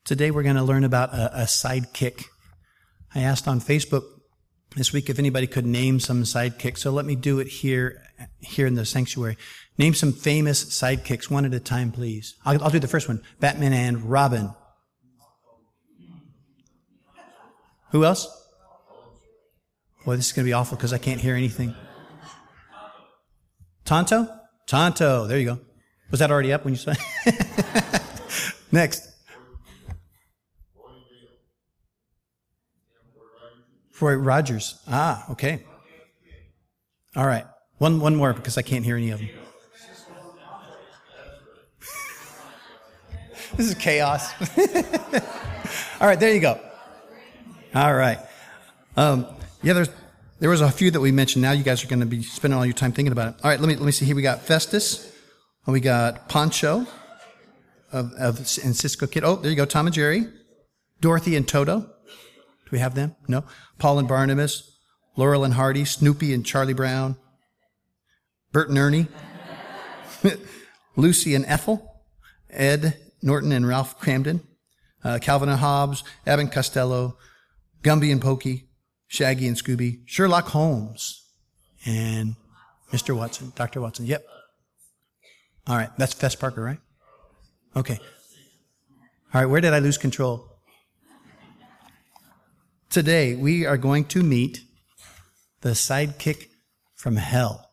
Today we're going to learn about a sidekick. I asked on Facebook this week if anybody could name some sidekicks, so let me do it here in the sanctuary. Name some famous sidekicks, one at a time, please. I'll do the first one. Batman and Robin. Who else? Boy, this is going to be awful because I can't hear anything. Tonto? Tonto. There you go. Was that already up when you said? Next. Roy Rogers. Ah, okay. All right. One more because I can't hear any of them. This is chaos. All right, there you go. All right. There was a few that we mentioned. Now you guys are going to be spending all your time thinking about it. All right, let me see here. We got Festus. We got Poncho and Cisco Kid. Oh, there you go. Tom and Jerry. Dorothy and Toto. Do we have them? No. Paul and Barnabas. Laurel and Hardy. Snoopy and Charlie Brown. Bert and Ernie. Lucy and Ethel. Ed Norton and Ralph Cramden. Calvin and Hobbes. Abbott and Costello. Gumby and Pokey. Shaggy and Scooby. Sherlock Holmes. And Mr. Watson. Dr. Watson. Yep. All right. That's Fess Parker, right? Okay. All right. Where did I lose control? Today, we are going to meet the sidekick from hell.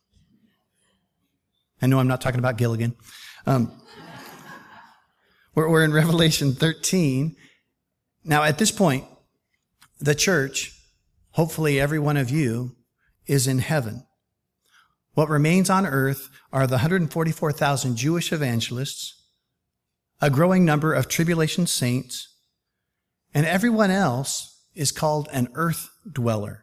I know I'm not talking about Gilligan. We're in Revelation 13. Now, at this point, the church, hopefully every one of you, is in heaven. What remains on earth are the 144,000 Jewish evangelists, a growing number of tribulation saints, and everyone else is called an earth dweller.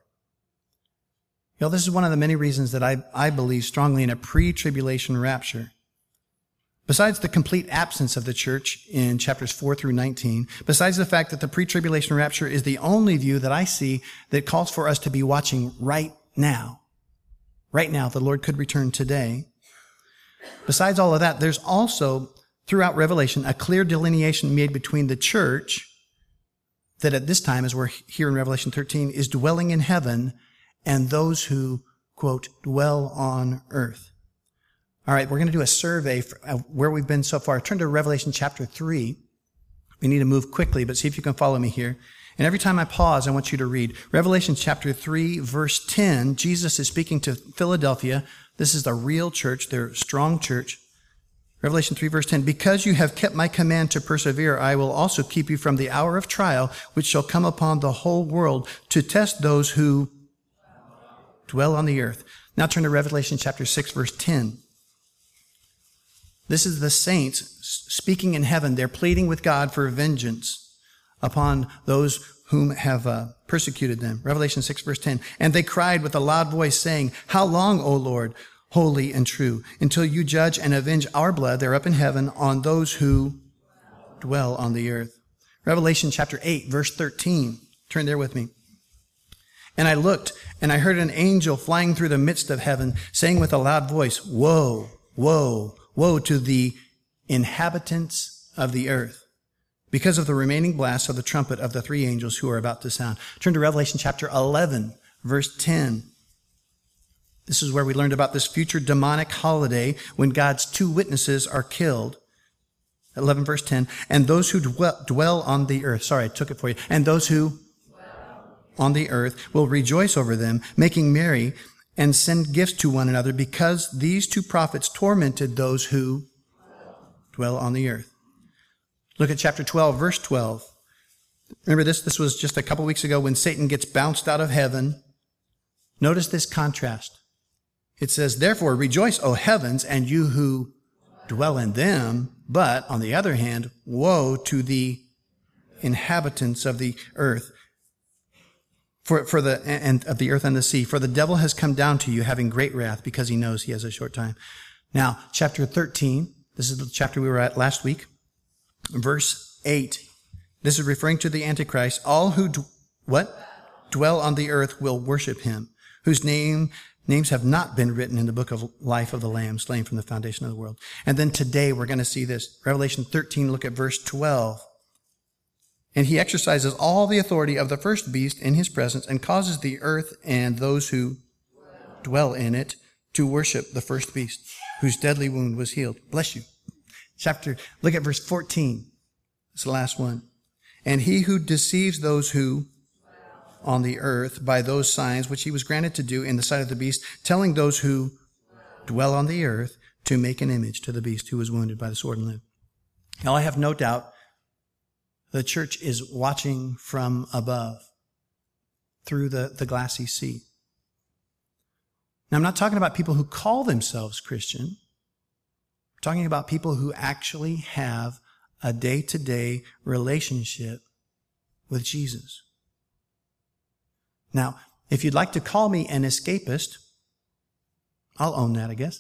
You know, this is one of the many reasons that I believe strongly in a pre-tribulation rapture. Besides the complete absence of the church in chapters 4 through 19, besides the fact that the pre-tribulation rapture is the only view that I see that calls for us to be watching right now. Right now, the Lord could return today. Besides all of that, there's also, throughout Revelation, a clear delineation made between the church that at this time, as we're here in Revelation 13, is dwelling in heaven, and those who, quote, dwell on earth. All right, we're going to do a survey of where we've been so far. Turn to Revelation chapter 3. We need to move quickly, but see if you can follow me here. And every time I pause, I want you to read. Revelation chapter 3, verse 10, Jesus is speaking to Philadelphia. This is the real church, their strong church. Revelation 3, verse 10, because you have kept my command to persevere, I will also keep you from the hour of trial, which shall come upon the whole world to test those who dwell on the earth. Now turn to Revelation chapter 6, verse 10. This is the saints speaking in heaven. They're pleading with God for vengeance upon those whom have persecuted them. Revelation 6, verse 10. And they cried with a loud voice, saying, how long, O Lord, holy and true, until you judge and avenge our blood, they're up in heaven, on those who dwell on the earth. Revelation chapter 8, verse 13. Turn there with me. And I looked, and I heard an angel flying through the midst of heaven, saying with a loud voice, woe, woe, woe to the inhabitants of the earth, because of the remaining blasts of the trumpet of the three angels who are about to sound. Turn to Revelation chapter 11, verse 10. This is where we learned about this future demonic holiday when God's two witnesses are killed. 11 verse 10. And those who dwell on the earth. Sorry, I took it for you. And those who on the earth will rejoice over them, making merry and send gifts to one another, because these two prophets tormented those who dwell on the earth. Look at chapter 12, verse 12. Remember this? This was just a couple weeks ago when Satan gets bounced out of heaven. Notice this contrast. It says, therefore, rejoice, O heavens, and you who dwell in them. But, on the other hand, woe to the inhabitants of the earth, and of the earth and the sea. For the devil has come down to you, having great wrath, because he knows he has a short time. Now, chapter 13, this is the chapter we were at last week, verse 8. This is referring to the Antichrist. All who dwell on the earth will worship him, whose names have not been written in the book of life of the Lamb, slain from the foundation of the world. And then today we're going to see this. Revelation 13, look at verse 12. And he exercises all the authority of the first beast in his presence and causes the earth and those who dwell in it to worship the first beast, whose deadly wound was healed. Bless you. Look at verse 14. It's the last one. And he who deceives those who on the earth by those signs which he was granted to do in the sight of the beast, telling those who dwell on the earth to make an image to the beast who was wounded by the sword and lived. Now I have no doubt the church is watching from above through the glassy sea. Now, I'm not talking about people who call themselves Christian. I'm talking about people who actually have a day-to-day relationship with Jesus. Now, if you'd like to call me an escapist, I'll own that, I guess.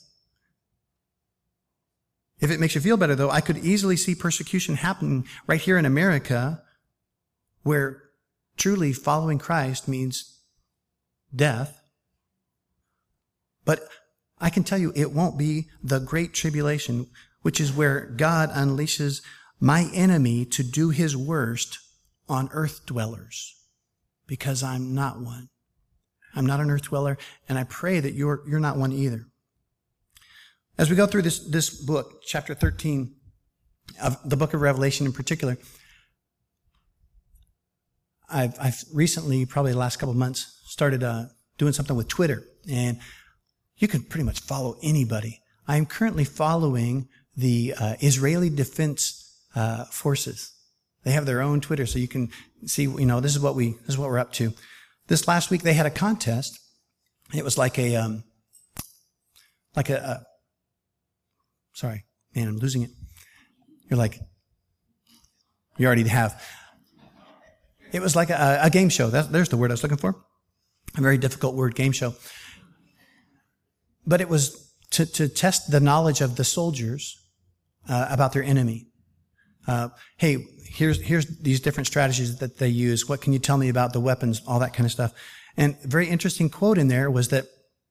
If it makes you feel better, though, I could easily see persecution happening right here in America, where truly following Christ means death. But I can tell you it won't be the great tribulation, which is where God unleashes my enemy to do his worst on earth dwellers, because I'm not one. I'm not an earth dweller, and I pray that you're not one either. As we go through this book, chapter 13 of the book of Revelation in particular, I've recently, probably the last couple of months, started doing something with Twitter, and you can pretty much follow anybody. I'm currently following the Israeli Defense Forces. They have their own Twitter, so you can see, this is what we're up to. This last week they had a contest. It was sorry, man, I'm losing it. You're like, you already have. It was like a game show. There's the word I was looking for. A very difficult word, game show. But it was to test the knowledge of the soldiers about their enemy. Hey, here's these different strategies that they use. What can you tell me about the weapons? All that kind of stuff. And a very interesting quote in there was that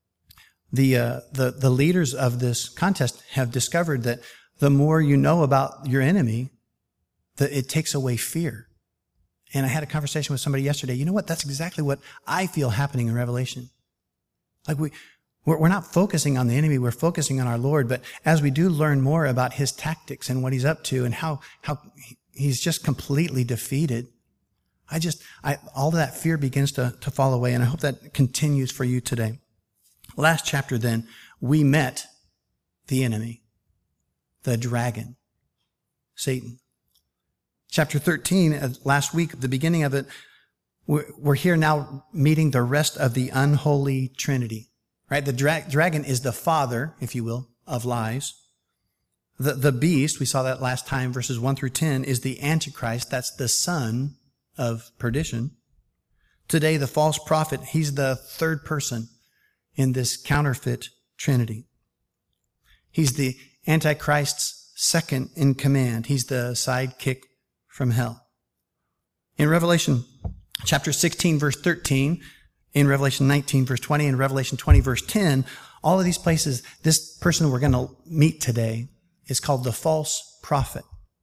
the leaders of this contest have discovered that the more you know about your enemy, that it takes away fear. And I had a conversation with somebody yesterday. You know what? That's exactly what I feel happening in Revelation. Like we're not focusing on the enemy. We're focusing on our Lord. But as we do learn more about his tactics and what he's up to and how he's just completely defeated, all of that fear begins to fall away. And I hope that continues for you today. Last chapter then, we met the enemy, the dragon, Satan. Chapter 13, last week, the beginning of it, we're here now meeting the rest of the unholy Trinity, right? The dragon is the father, if you will, of lies. The beast, we saw that last time, verses 1 through 10, is the Antichrist. That's the son of perdition. Today, the false prophet, he's the third person in this counterfeit Trinity. He's the Antichrist's second in command. He's the sidekick from hell. In Revelation chapter 16, verse 13, in Revelation 19, verse 20, and Revelation 20, verse 10, all of these places, this person we're going to meet today is called the false prophet.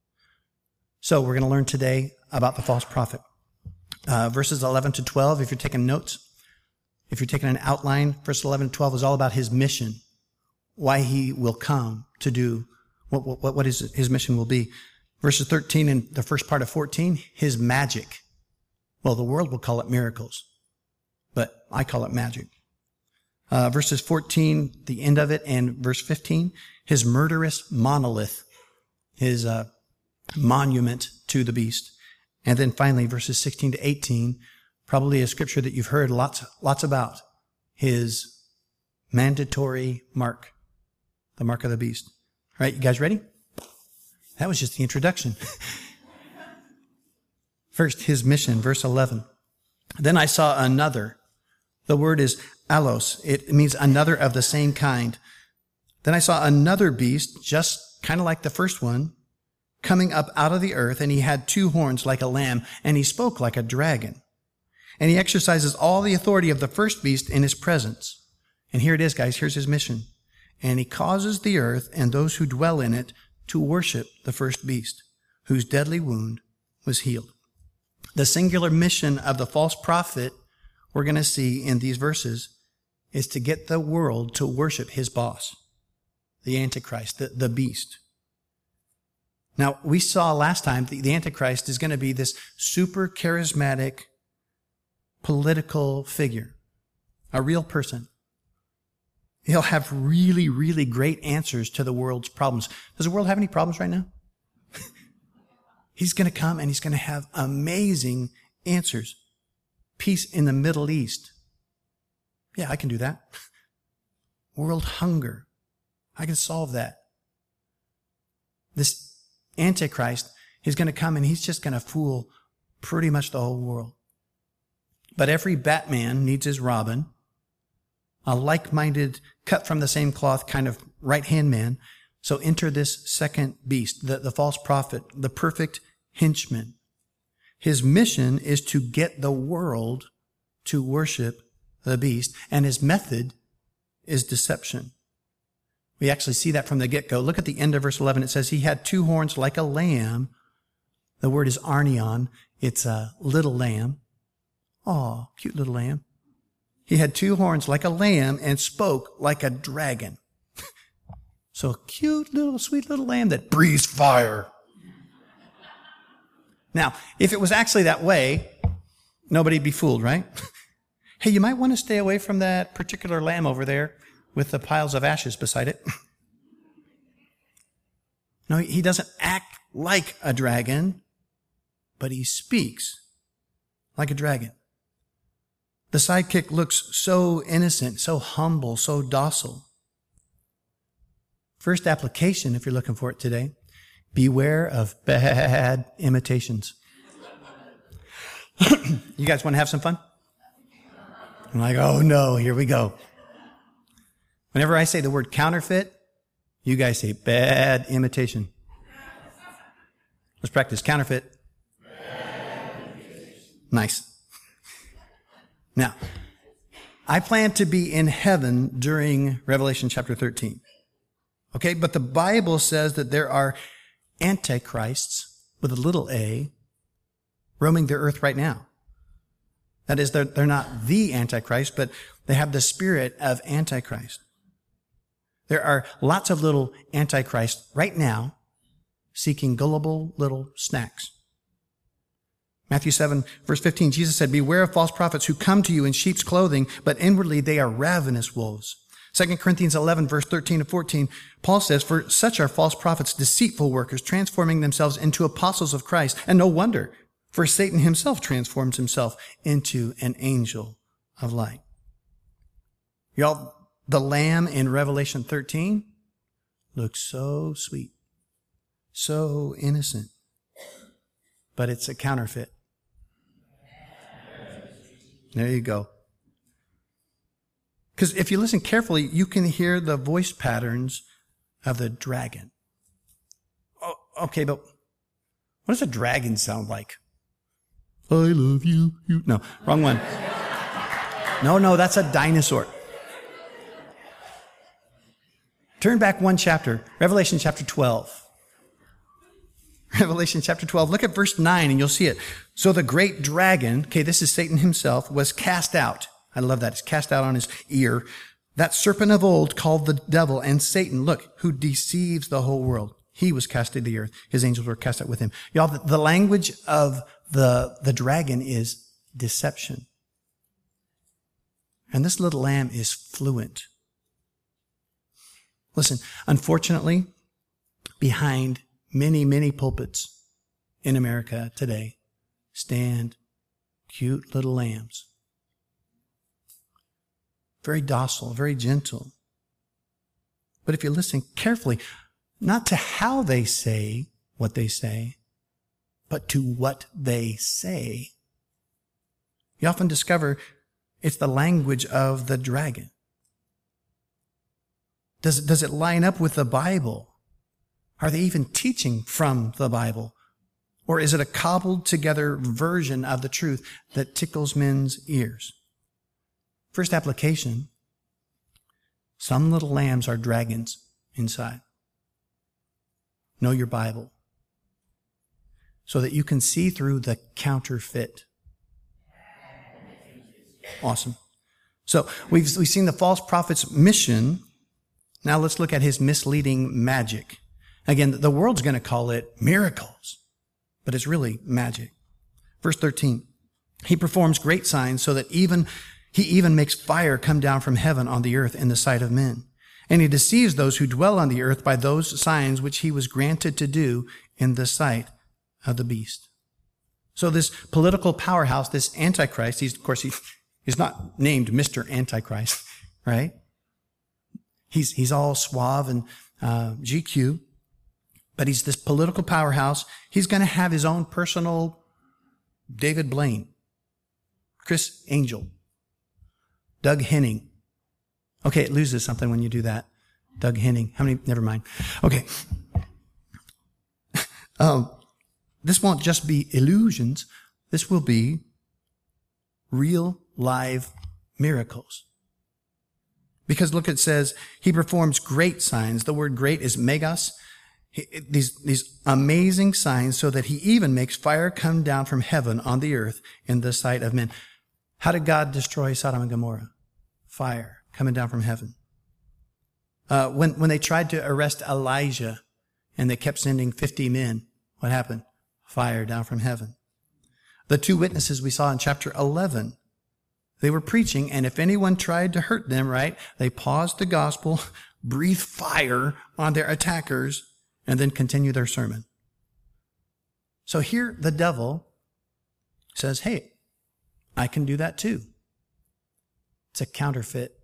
So we're going to learn today about the false prophet. Verses 11 to 12, if you're taking notes, if you're taking an outline, verse 11 to 12 is all about his mission, why he will come to do what his mission will be. Verses 13 and the first part of 14, his magic. Well, the world will call it miracles, but I call it magic. Verses 14, the end of it, and verse 15, his murderous monolith, his monument to the beast. And then finally, verses 16 to 18, probably a scripture that you've heard lots about, his mandatory mark, the mark of the beast. All right, you guys ready? That was just the introduction. First, his mission, verse 11. Then I saw another. The word is allos. It means another of the same kind. Then I saw another beast, just kind of like the first one, coming up out of the earth, and he had two horns like a lamb, and he spoke like a dragon. And he exercises all the authority of the first beast in his presence. And here it is, guys. Here's his mission. And he causes the earth and those who dwell in it to worship the first beast, whose deadly wound was healed. The singular mission of the false prophet, we're going to see in these verses, is to get the world to worship his boss, the Antichrist, the beast. Now, we saw last time the Antichrist is going to be this super charismatic political figure, a real person. He'll have really, really great answers to the world's problems. Does the world have any problems right now? He's going to come and he's going to have amazing answers. Peace in the Middle East. Yeah, I can do that. World hunger. I can solve that. This Antichrist, he's going to come and he's just going to fool pretty much the whole world. But every Batman needs his Robin, a like-minded, cut from the same cloth kind of right-hand man. So enter this second beast, the false prophet, the perfect henchman. His mission is to get the world to worship the beast, and his method is deception. We actually see that from the get-go. Look at the end of verse 11. It says, he had 2 horns like a lamb. The word is arnion. It's a little lamb. Oh, cute little lamb. He had 2 horns like a lamb and spoke like a dragon. So a cute little, sweet little lamb that breathes fire. Now, if it was actually that way, nobody'd be fooled, right? Hey, you might want to stay away from that particular lamb over there with the piles of ashes beside it. No, he doesn't act like a dragon, but he speaks like a dragon. The sidekick looks so innocent, so humble, so docile. First application, if you're looking for it today, beware of bad imitations. You guys want to have some fun? I'm like, oh no, here we go. Whenever I say the word counterfeit, you guys say bad imitation. Let's practice counterfeit. Nice. Now, I plan to be in heaven during Revelation chapter 13. Okay, but the Bible says that there are antichrists with a little a roaming the earth right now. That is, they're not the Antichrist, but they have the spirit of Antichrist. There are lots of little Antichrists right now seeking gullible little snacks. Matthew 7, verse 15, Jesus said, beware of false prophets who come to you in sheep's clothing, but inwardly they are ravenous wolves. 2 Corinthians 11, verse 13 to 14, Paul says, for such are false prophets, deceitful workers, transforming themselves into apostles of Christ. And no wonder, for Satan himself transforms himself into an angel of light. Y'all, the lamb in Revelation 13 looks so sweet, so innocent, but it's a counterfeit. There you go. Because if you listen carefully, you can hear the voice patterns of the dragon. Oh, okay, but what does a dragon sound like? I love you. No, wrong one. No, that's a dinosaur. Turn back one chapter, Revelation chapter 12. Revelation chapter 12, look at verse 9 and you'll see it. So the great dragon, okay, this is Satan himself, was cast out. I love that. It's cast out on his ear. That serpent of old called the devil and Satan, look, who deceives the whole world. He was cast to the earth. His angels were cast out with him. Y'all, the language of the dragon is deception. And this little lamb is fluent. Listen, unfortunately, behind many, many pulpits in America today stand cute little lambs. Very docile, very gentle. But if you listen carefully, not to how they say what they say, but to what they say, you often discover it's the language of the dragon. Does it line up with the Bible? Are they even teaching from the Bible? Or is it a cobbled together version of the truth that tickles men's ears? First application, some little lambs are dragons inside. Know your Bible. so that you can see through the counterfeit. Awesome. So we've seen the false prophet's mission. Now let's look at his misleading magic. Again, the world's going to call it miracles, but it's really magic. Verse 13, he performs great signs so that he even makes fire come down from heaven on the earth in the sight of men. And he deceives those who dwell on the earth by those signs which he was granted to do in the sight of the beast. So this political powerhouse, this Antichrist, he's not named Mr. Antichrist, right? He's all suave and GQ, but he's this political powerhouse. He's going to have his own personal David Blaine, Chris Angel, Doug Henning. Okay, it loses something when you do that. Doug Henning. How many? Never mind. Okay. This won't just be illusions. This will be real, live miracles. Because look, it says, he performs great signs. The word great is megas. These amazing signs so that he even makes fire come down from heaven on the earth in the sight of men. How did God destroy Sodom and Gomorrah? Fire coming down from heaven. When they tried to arrest Elijah and they kept sending 50 men, what happened? Fire down from heaven. The two witnesses we saw in chapter 11, they were preaching, and if anyone tried to hurt them, right, they paused the gospel, breathed fire on their attackers, and then continue their sermon. So here the devil says, hey, I can do that too. It's a counterfeit.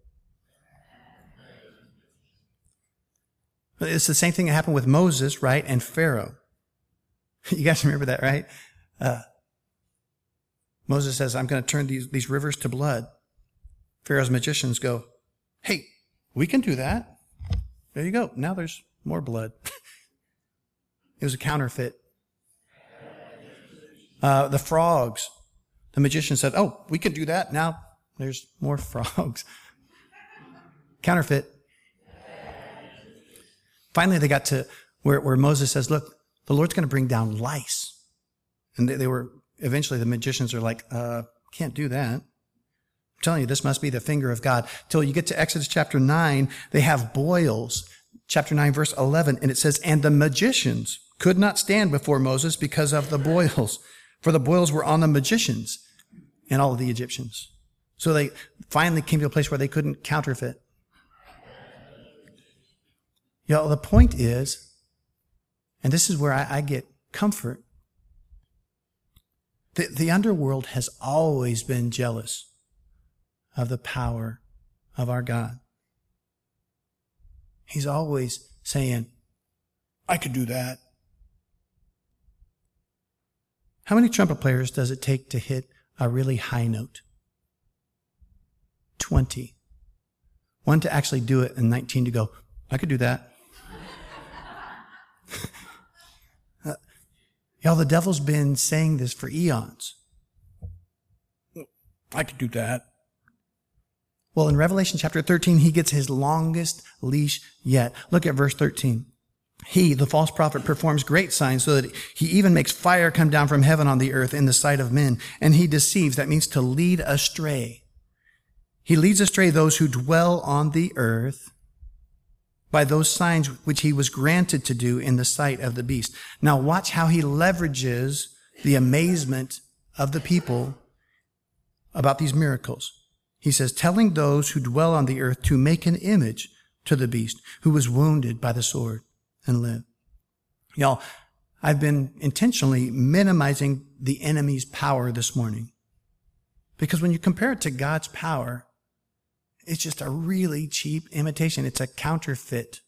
It's the same thing that happened with Moses, right, and Pharaoh. You guys remember that, right? Moses says, I'm going to turn these rivers to blood. Pharaoh's magicians go, hey, we can do that. There you go. Now there's more blood. It was a counterfeit. The frogs. The magician said, oh, we can do that. Now there's more frogs. Counterfeit. Finally, they got to where Moses says, look, the Lord's going to bring down lice. And eventually the magicians are like, can't do that. I'm telling you, this must be the finger of God. Till you get to Exodus chapter 9, they have boils. Chapter 9, verse 11, and it says, and the magicians could not stand before Moses because of the boils, for the boils were on the magicians and all of the Egyptians. So they finally came to a place where they couldn't counterfeit. The point is, and this is where I get comfort, the underworld has always been jealous of the power of our God. He's always saying, I could do that. How many trumpet players does it take to hit a really high note? 20. One to actually do it and 19 to go, I could do that. The devil's been saying this for eons. I could do that. Well, in Revelation chapter 13, he gets his longest leash yet. Look at verse 13. He, the false prophet, performs great signs so that he even makes fire come down from heaven on the earth in the sight of men. And he deceives. That means to lead astray. He leads astray those who dwell on the earth by those signs which he was granted to do in the sight of the beast. Now watch how he leverages the amazement of the people about these miracles. He says, telling those who dwell on the earth to make an image to the beast who was wounded by the sword and lived. Y'all, I've been intentionally minimizing the enemy's power this morning. Because when you compare it to God's power, it's just a really cheap imitation. It's a counterfeit.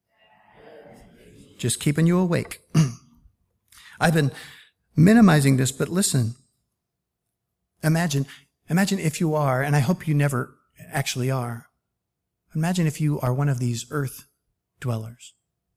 Just keeping you awake. I've been minimizing this, but listen. Imagine if you are, and I hope you never actually are. Imagine if you are one of these earth dwellers.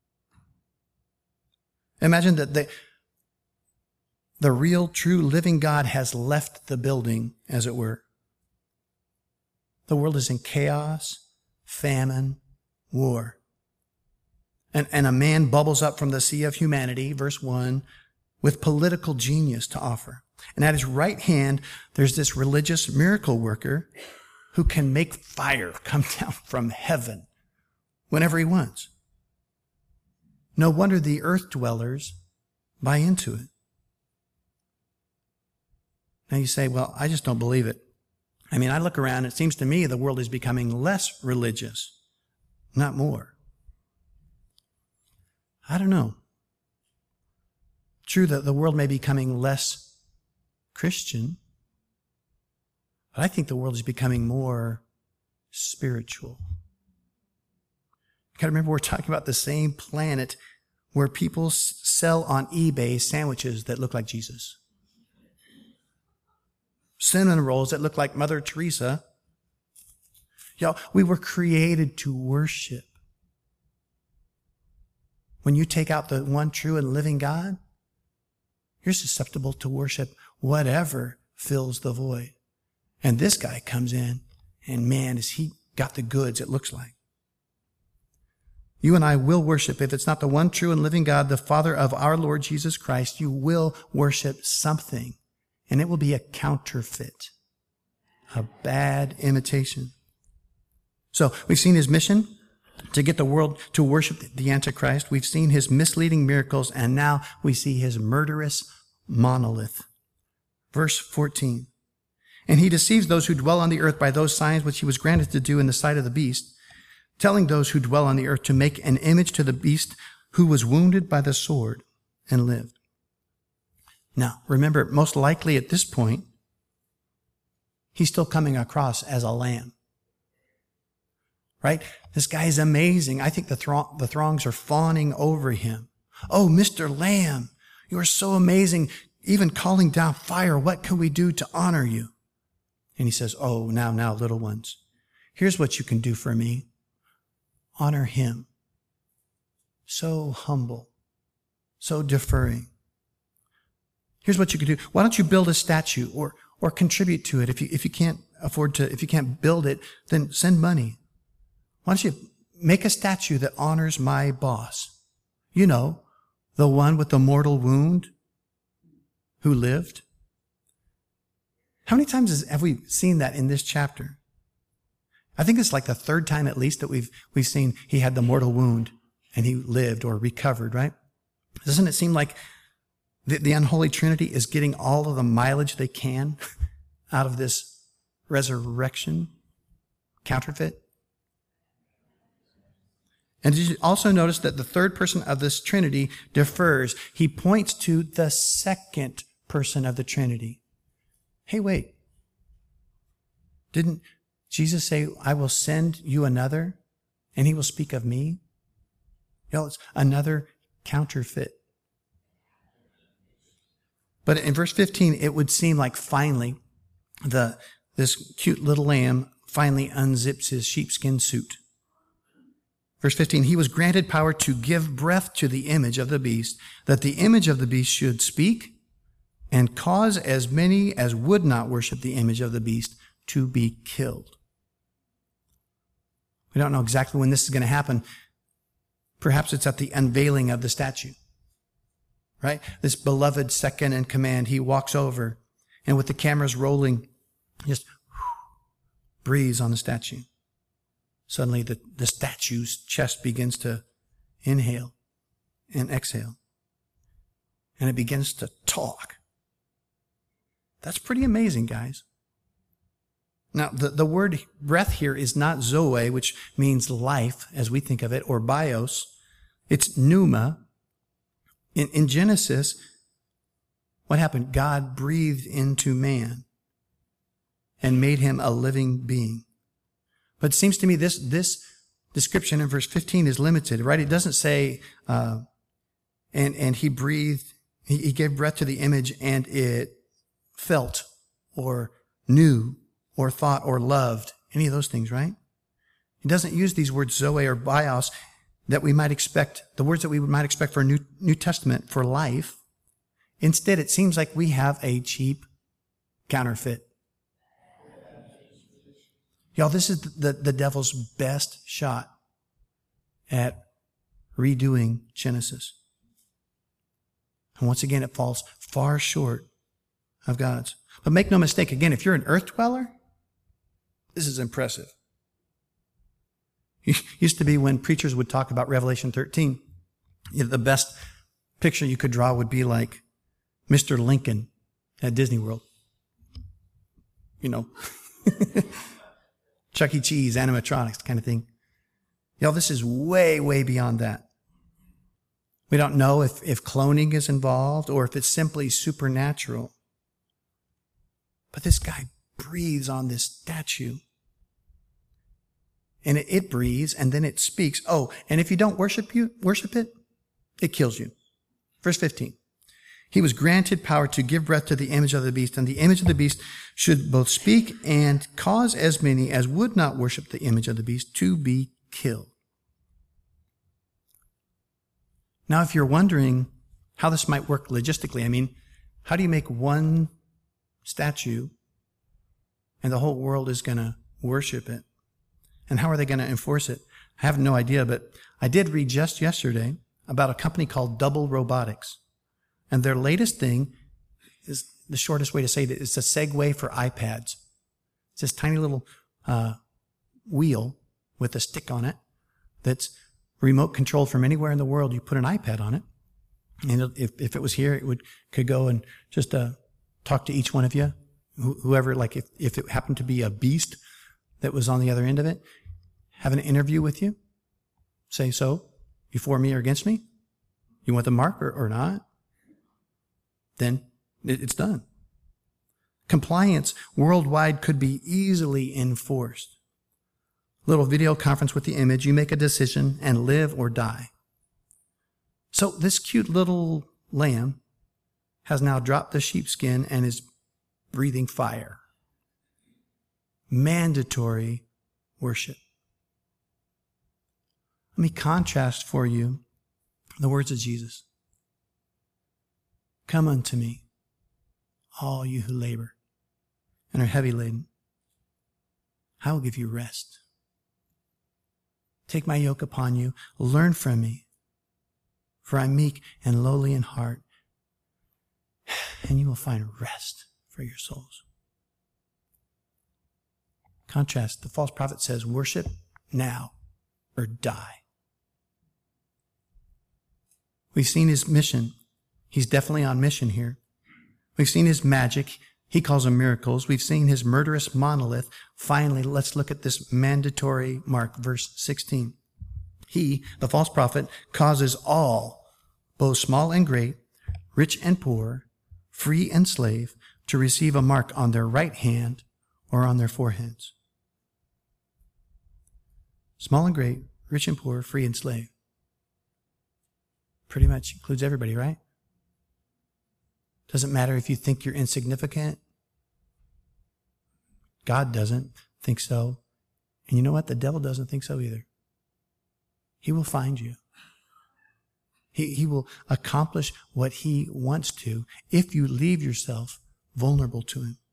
Imagine that the real, true, living God has left the building, as it were. The world is in chaos, famine, war. And a man bubbles up from the sea of humanity, verse 1, with political genius to offer. And at his right hand, there's this religious miracle worker who can make fire come down from heaven whenever he wants. No wonder the earth dwellers buy into it. Now you say, well, I just don't believe it. I mean, I look around, it seems to me the world is becoming less religious, not more. I don't know. True that the world may be becoming less Christian, but I think the world is becoming more spiritual. You gotta remember, we're talking about the same planet where people sell on eBay sandwiches that look like Jesus. Cinnamon rolls that look like Mother Teresa. Y'all, we were created to worship. When you take out the one true and living God, you're susceptible to worship whatever fills the void. And this guy comes in, and man, has he got the goods, it looks like. You and I will worship. If it's not the one true and living God, the Father of our Lord Jesus Christ, you will worship something. And it will be a counterfeit, a bad imitation. So we've seen his mission to get the world to worship the Antichrist. We've seen his misleading miracles, and now we see his murderous monolith. Verse 14. And he deceives those who dwell on the earth by those signs which he was granted to do in the sight of the beast, telling those who dwell on the earth to make an image to the beast who was wounded by the sword and lived. Now, remember, most likely at this point, he's still coming across as a lamb. Right? This guy is amazing. I think the throngs are fawning over him. Oh, Mr. Lamb, you are so amazing. Even calling down fire, what can we do to honor you? And he says, oh, now, little ones, here's what you can do for me. Honor him. So humble, so deferring. Here's what you can do. Why don't you build a statue or contribute to it? If you can't afford to, if you can't build it, then send money. Why don't you make a statue that honors my boss? You know, the one with the mortal wound who lived. How many times have we seen that in this chapter? I think it's like the third time at least that we've seen he had the mortal wound and he lived or recovered, right? Doesn't it seem like the unholy Trinity is getting all of the mileage they can out of this resurrection counterfeit? And did you also notice that the third person of this Trinity defers? He points to the second person of the Trinity. Hey, wait. Didn't Jesus say, I will send you another, and he will speak of me? You know, it's another counterfeit. But in verse 15, it would seem like finally this cute little lamb finally unzips his sheepskin suit. Verse 15, he was granted power to give breath to the image of the beast, that the image of the beast should speak and cause as many as would not worship the image of the beast to be killed. We don't know exactly when this is going to happen. Perhaps it's at the unveiling of the statue. Right? This beloved second in command, he walks over and with the cameras rolling, just breathes on the statue. Suddenly the statue's chest begins to inhale and exhale. And it begins to talk. That's pretty amazing, guys. Now, the word breath here is not zoe, which means life, as we think of it, or bios. It's pneuma. In Genesis, what happened? God breathed into man and made him a living being. But it seems to me this description in verse 15 is limited, right? It doesn't say, and he breathed, he gave breath to the image and it felt or knew or thought or loved, any of those things, right? He doesn't use these words zoe or bios that we might expect, the words that we might expect for a New Testament for life. Instead, it seems like we have a cheap counterfeit. Y'all, this is the devil's best shot at redoing Genesis. And once again, it falls far short of God's. But make no mistake, again, if you're an earth dweller, this is impressive. It used to be when preachers would talk about Revelation 13, the best picture you could draw would be like Mr. Lincoln at Disney World. You know, Chuck E. Cheese, animatronics kind of thing. This is way, way beyond that. We don't know if cloning is involved or if it's simply supernatural. But this guy breathes on this statue. And it breathes and then it speaks. Oh, and if you don't worship it, it kills you. Verse 15. He was granted power to give breath to the image of the beast, and the image of the beast should both speak and cause as many as would not worship the image of the beast to be killed. Now, if you're wondering how this might work logistically, how do you make one statue and the whole world is going to worship it? And how are they going to enforce it? I have no idea, but I did read just yesterday about a company called Double Robotics. And their latest thing is, the shortest way to say it, it's a Segway for iPads. It's this tiny little wheel with a stick on it that's remote controlled from anywhere in the world. You put an iPad on it, and if it was here, it could go and just talk to each one of you, whoever. Like if it happened to be a beast that was on the other end of it, have an interview with you. Say, so you for me or against me? You want the mark or not? Then it's done. Compliance worldwide could be easily enforced. Little video conference with the image, you make a decision and live or die. So this cute little lamb has now dropped the sheepskin and is breathing fire. Mandatory worship. Let me contrast for you the words of Jesus. Come unto me, all you who labor and are heavy laden. I will give you rest. Take my yoke upon you. Learn from me, for I am meek and lowly in heart, and you will find rest for your souls. Contrast, the false prophet says, worship now or die. We've seen his mission. He's definitely on mission here. We've seen his magic. He calls them miracles. We've seen his murderous monolith. Finally, let's look at this mandatory mark, verse 16. He, the false prophet, causes all, both small and great, rich and poor, free and slave, to receive a mark on their right hand or on their foreheads. Small and great, rich and poor, free and slave. Pretty much includes everybody, right? Doesn't matter if you think you're insignificant. God doesn't think so. And you know what? The devil doesn't think so either. He will find you. He will accomplish what he wants to if you leave yourself vulnerable to him.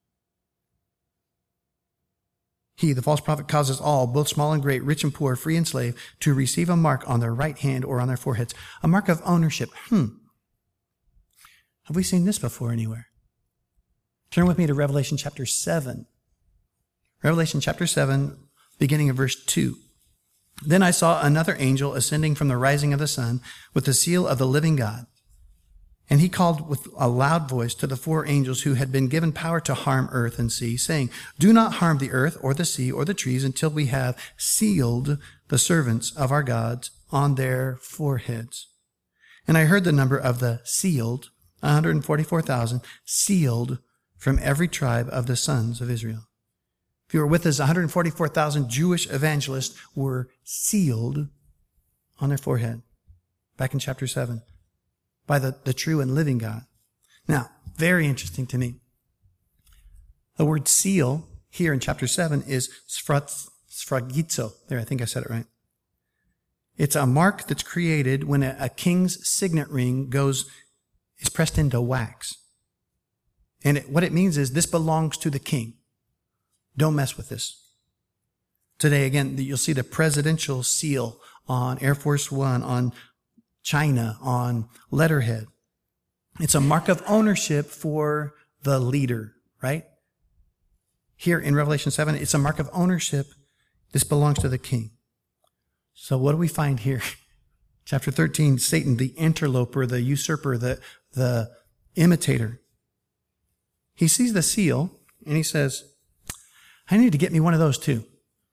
He, the false prophet, causes all, both small and great, rich and poor, free and slave, to receive a mark on their right hand or on their foreheads. A mark of ownership. Have we seen this before anywhere? Turn with me to Revelation chapter 7. Revelation chapter 7, beginning of verse 2. Then I saw another angel ascending from the rising of the sun with the seal of the living God. And he called with a loud voice to the four angels who had been given power to harm earth and sea, saying, do not harm the earth or the sea or the trees until we have sealed the servants of our gods on their foreheads. And I heard the number of the sealed, 144,000, sealed from every tribe of the sons of Israel. If you were with us, 144,000 Jewish evangelists were sealed on their forehead. Back in chapter 7. By the true and living God. Now, very interesting to me. The word seal here in chapter 7 is sphragizo. There, I think I said it right. It's a mark that's created when a king's signet ring is pressed into wax. And what it means is this belongs to the king. Don't mess with this. Today, again, you'll see the presidential seal on Air Force One, on China, on letterhead. It's a mark of ownership for the leader, right? Here in Revelation 7, it's a mark of ownership. This belongs to the king. So what do we find here? Chapter 13, Satan, the interloper, the usurper, the imitator. He sees the seal and he says, I need to get me one of those too.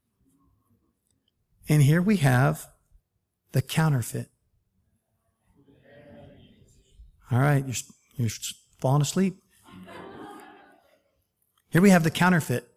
And here we have the counterfeit. All right, you're falling asleep. Here we have the counterfeit.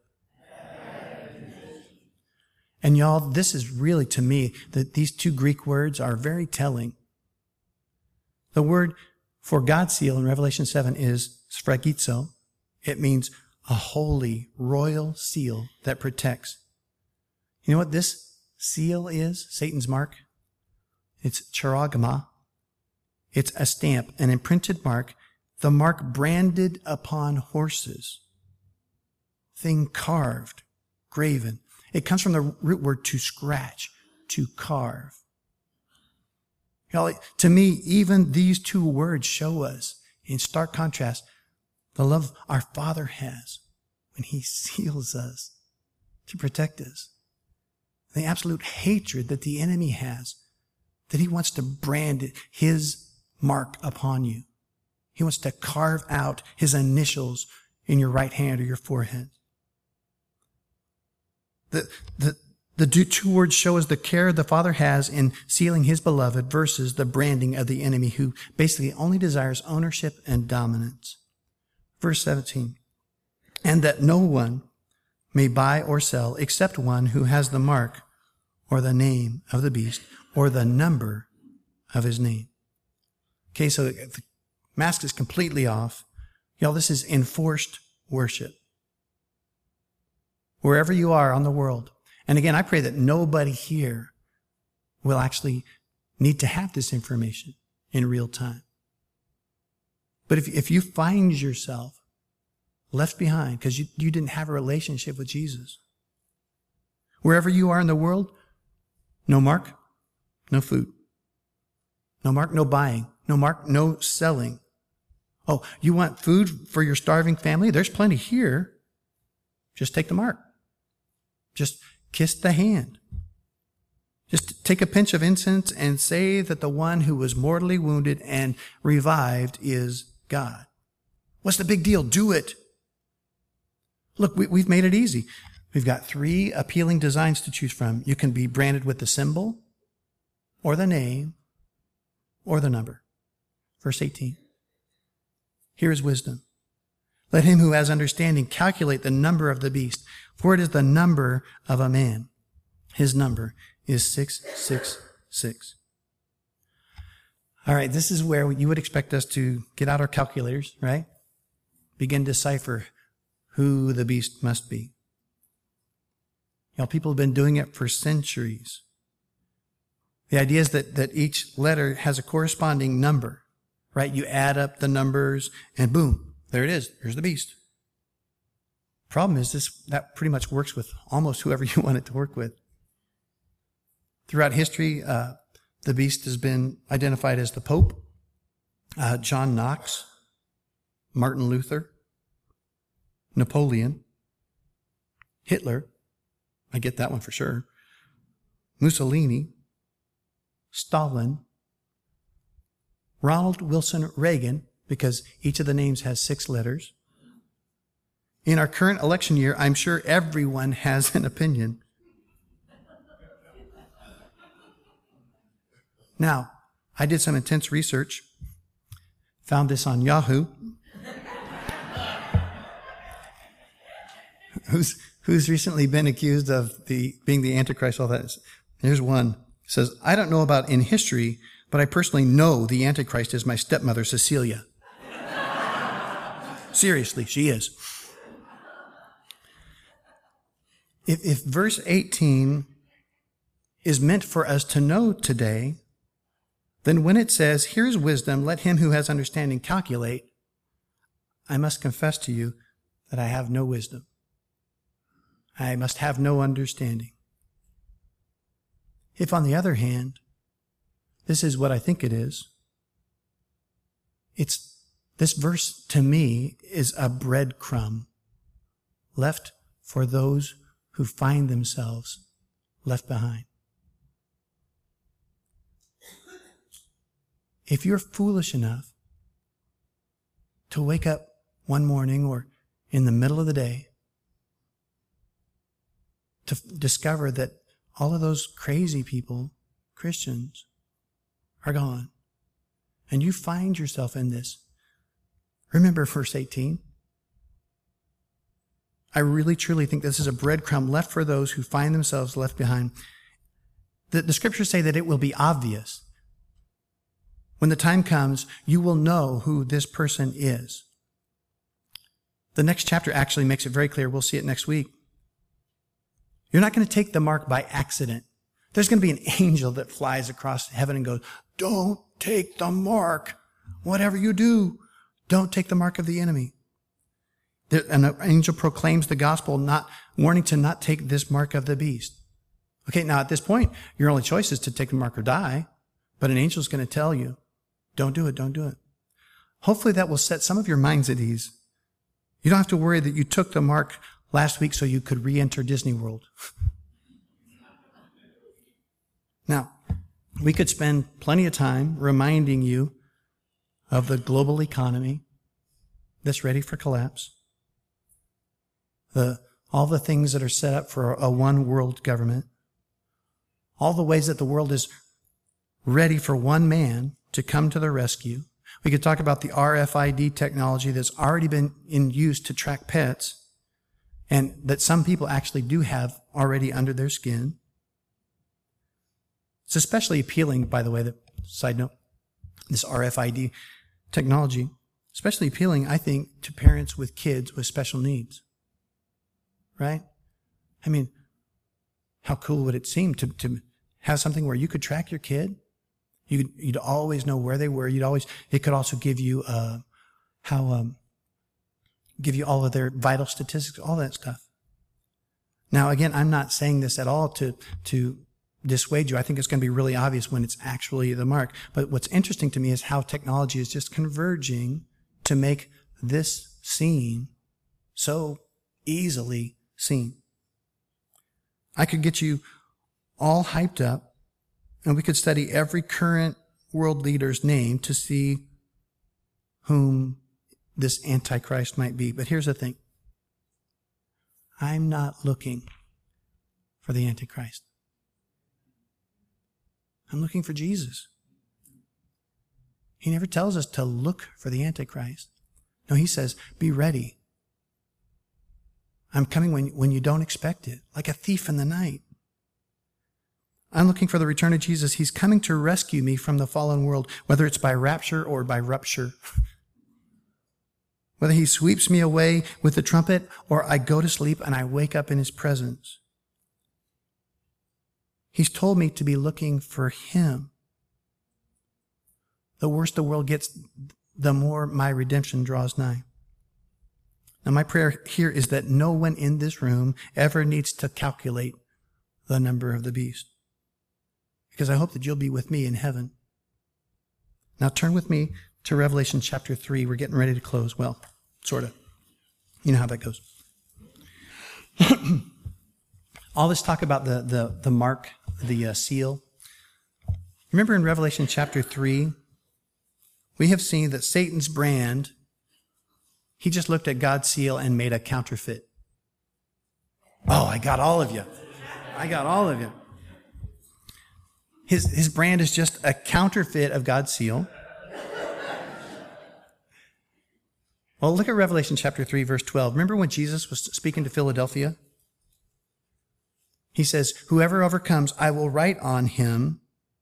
And y'all, this is really, to me, that these two Greek words are very telling. The word for God's seal in Revelation 7 is sphragizo. It means a holy, royal seal that protects. You know what this seal is? Satan's mark? It's charagma. It's a stamp, an imprinted mark, the mark branded upon horses. Thing carved, graven. It comes from the root word to scratch, to carve. Y'all, to me, even these two words show us, in stark contrast, the love our Father has when He seals us to protect us. The absolute hatred that the enemy has, that he wants to brand His mark upon you. He wants to carve out His initials in your right hand or your forehead. The two words show us the care the Father has in sealing His beloved versus the branding of the enemy who basically only desires ownership and dominance. Verse 17, and that no one may buy or sell except one who has the mark or the name of the beast or the number of his name. Okay, so the mask is completely off. Y'all, this is enforced worship. Wherever you are on the world. And again, I pray that nobody here will actually need to have this information in real time. But if you find yourself left behind because you didn't have a relationship with Jesus, wherever you are in the world, no mark, no food. No mark, no buying. No mark, no selling. Oh, you want food for your starving family? There's plenty here. Just take the mark. Just kiss the hand. Just take a pinch of incense and say that the one who was mortally wounded and revived is God. What's the big deal? Do it. Look, we've made it easy. We've got 3 appealing designs to choose from. You can be branded with the symbol or the name or the number. Verse 18. Here is wisdom. Let him who has understanding calculate the number of the beast, for it is the number of a man. His number is 666. All right, this is where you would expect us to get out our calculators, right? Begin to decipher who the beast must be. Y'all, people have been doing it for centuries. The idea is that each letter has a corresponding number, right? You add up the numbers and boom, there it is. Here's the beast. Problem is that pretty much works with almost whoever you want it to work with. Throughout history, the beast has been identified as the Pope, John Knox, Martin Luther, Napoleon, Hitler, I get that one for sure, Mussolini, Stalin, Ronald Wilson Reagan, because each of the names has 6 letters. In our current election year, I'm sure everyone has an opinion. Now, I did some intense research, found this on Yahoo. Who's recently been accused of being the Antichrist, all that. Here's one. It says, I don't know about in history, but I personally know the Antichrist is my stepmother, Cecilia. Seriously, she is. If verse 18 is meant for us to know today, then when it says, here's wisdom, let him who has understanding calculate, I must confess to you that I have no wisdom. I must have no understanding. If, on the other hand, this is what I think it is, it's This verse to me is a breadcrumb left for those who find themselves left behind. If you're foolish enough to wake up one morning or in the middle of the day to discover that all of those crazy people, Christians, are gone, and you find yourself in this, remember verse 18. I really truly think this is a breadcrumb left for those who find themselves left behind. The scriptures say that it will be obvious. When the time comes, you will know who this person is. The next chapter actually makes it very clear. We'll see it next week. You're not going to take the mark by accident. There's going to be an angel that flies across heaven and goes, don't take the mark. Whatever you do, don't take the mark of the enemy. An angel proclaims the gospel, not warning to not take this mark of the beast. Okay, now at this point, your only choice is to take the mark or die, but an angel is going to tell you, don't do it, don't do it. Hopefully that will set some of your minds at ease. You don't have to worry that you took the mark last week so you could re-enter Disney World. Now, we could spend plenty of time reminding you of the global economy that's ready for collapse. All the things that are set up for a one world government. All the ways that the world is ready for one man to come to the rescue. We could talk about the RFID technology that's already been in use to track pets, and that some people actually do have already under their skin. It's especially appealing, by the way, side note, this RFID technology, especially appealing, I think, to parents with kids with special needs. Right? I mean, how cool would it seem to have something where you could track your kid? You'd always know where they were. It could also give you, give you all of their vital statistics, all that stuff. Now, again, I'm not saying this at all to dissuade you. I think it's going to be really obvious when it's actually the mark. But what's interesting to me is how technology is just converging to make this scene so easily seen. I could get you all hyped up, and we could study every current world leader's name to see whom this Antichrist might be. But here's the thing. I'm not looking for the Antichrist. I'm looking for Jesus. He never tells us to look for the Antichrist. No, he says, be ready. I'm coming when you don't expect it, like a thief in the night. I'm looking for the return of Jesus. He's coming to rescue me from the fallen world, whether it's by rapture or by rupture. Whether he sweeps me away with the trumpet or I go to sleep and I wake up in his presence. He's told me to be looking for him. The worse the world gets, the more my redemption draws nigh. Now, my prayer here is that no one in this room ever needs to calculate the number of the beast, because I hope that you'll be with me in heaven. Now, turn with me to Revelation chapter 3. We're getting ready to close. Well, sort of. You know how that goes. All this talk about the mark, the seal. Remember in Revelation chapter 3, we have seen that Satan's brand, he just looked at God's seal and made a counterfeit. Oh, I got all of you. I got all of you. His brand is just a counterfeit of God's seal. Well, look at Revelation chapter 3, verse 12. Remember when Jesus was speaking to Philadelphia? He says, whoever overcomes, I will write on him.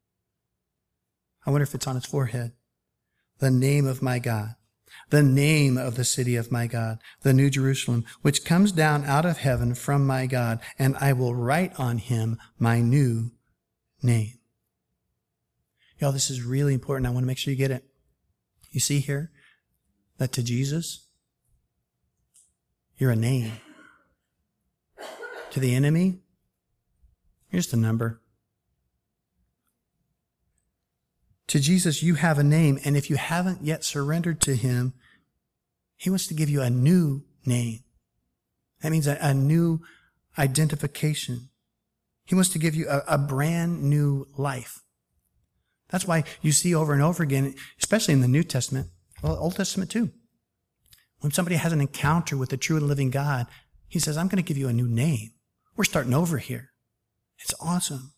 I wonder if it's on his forehead. The name of my God. The name of the city of my God, the New Jerusalem, which comes down out of heaven from my God, and I will write on him my new name. Y'all, this is really important. I want to make sure you get it. You see here that to Jesus, you're a name. To the enemy, you're just a number. To Jesus, you have a name, and if you haven't yet surrendered to him, he wants to give you a new name. That means a new identification. He wants to give you a brand new life. That's why you see over and over again, especially in the New Testament, well, Old Testament too. When somebody has an encounter with the true and living God, he says, I'm going to give you a new name. We're starting over here. It's awesome.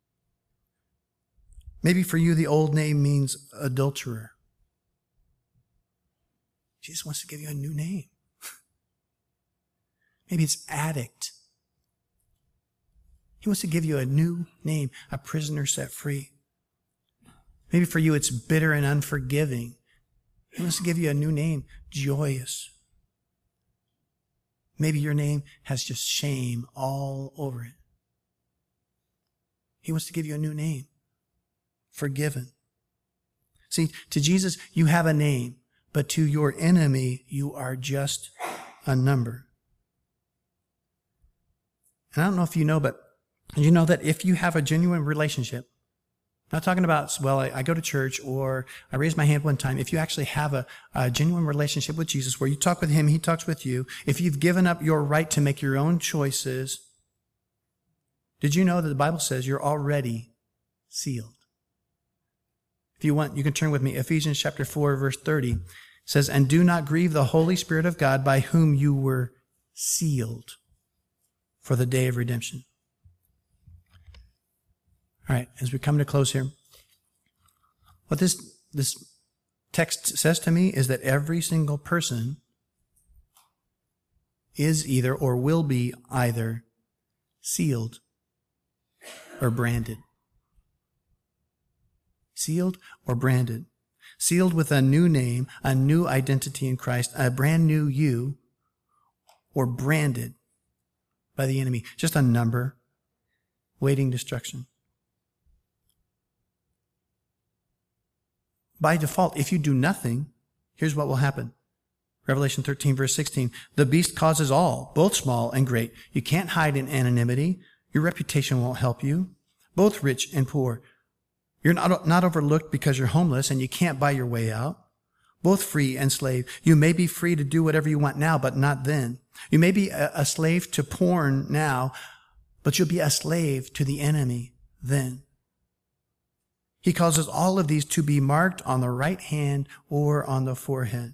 Maybe for you, the old name means adulterer. Jesus wants to give you a new name. Maybe it's addict. He wants to give you a new name, a prisoner set free. Maybe for you, it's bitter and unforgiving. He wants to give you a new name, joyous. Maybe your name has just shame all over it. He wants to give you a new name, forgiven. See, to Jesus, you have a name, but to your enemy, you are just a number. And I don't know if you know, but you know that if you have a genuine relationship, not talking about, well, I go to church or I raised my hand one time. If you actually have a genuine relationship with Jesus where you talk with him, he talks with you, if you've given up your right to make your own choices, did you know that the Bible says you're already sealed? If you want, you can turn with me. Ephesians chapter 4, verse 30 says, and do not grieve the Holy Spirit of God by whom you were sealed for the day of redemption. All right, as we come to close here, what this text says to me is that every single person is either or will be either sealed or branded. Sealed or branded. Sealed with a new name, a new identity in Christ, a brand new you, or branded by the enemy. Just a number, waiting destruction. By default, if you do nothing, here's what will happen. Revelation 13, verse 16. The beast causes all, both small and great. You can't hide in anonymity. Your reputation won't help you. Both rich and poor. You're not overlooked because you're homeless and you can't buy your way out. Both free and slave. You may be free to do whatever you want now, but not then. You may be a slave to porn now, but you'll be a slave to the enemy then. He causes all of these to be marked on the right hand or on the forehead.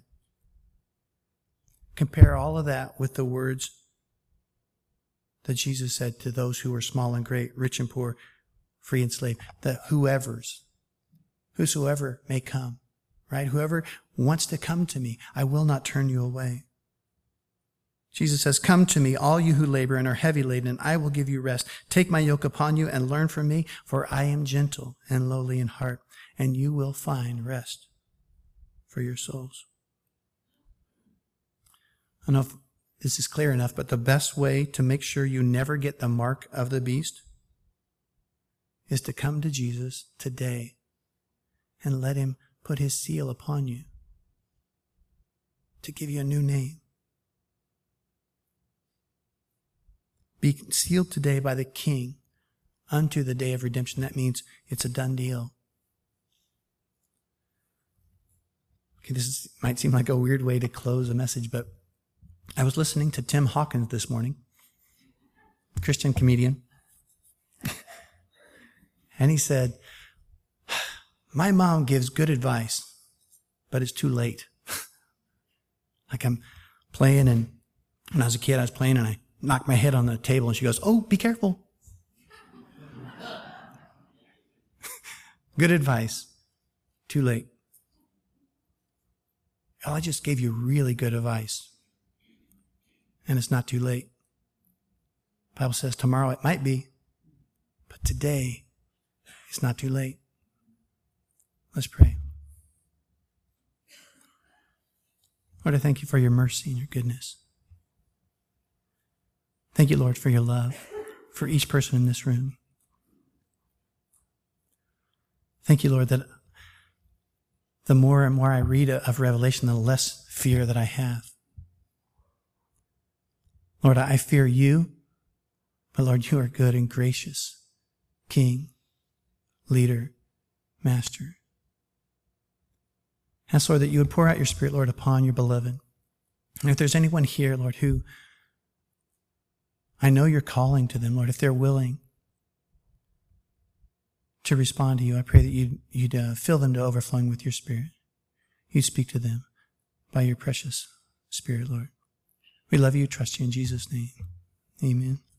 Compare all of that with the words that Jesus said to those who were small and great, rich and poor, free and slave, the whosoever may come, right? Whoever wants to come to me, I will not turn you away. Jesus says, come to me, all you who labor and are heavy laden, and I will give you rest. Take my yoke upon you and learn from me, for I am gentle and lowly in heart, and you will find rest for your souls. I don't know if this is clear enough, but the best way to make sure you never get the mark of the beast is to come to Jesus today and let him put his seal upon you to give you a new name. Be sealed today by the King unto the day of redemption. That means it's a done deal. Okay, might seem like a weird way to close a message, but I was listening to Tim Hawkins this morning, Christian comedian, and he said, my mom gives good advice, but it's too late. Like I'm playing, and when I was a kid, I was playing, and I knocked my head on the table, and she goes, oh, be careful. Good advice. Too late. Oh, I just gave you really good advice. And it's not too late. The Bible says tomorrow it might be, but today it's not too late. Let's pray. Lord, I thank you for your mercy and your goodness. Thank you, Lord, for your love for each person in this room. Thank you, Lord, that the more and more I read of Revelation, the less fear that I have. Lord, I fear you, but Lord, you are good and gracious, King, leader, master. Ask, Lord, that you would pour out your Spirit, Lord, upon your beloved. And if there's anyone here, Lord, who I know you're calling to them, Lord, if they're willing to respond to you, I pray that you'd fill them to overflowing with your Spirit. You speak to them by your precious Spirit, Lord. We love you, trust you in Jesus' name. Amen.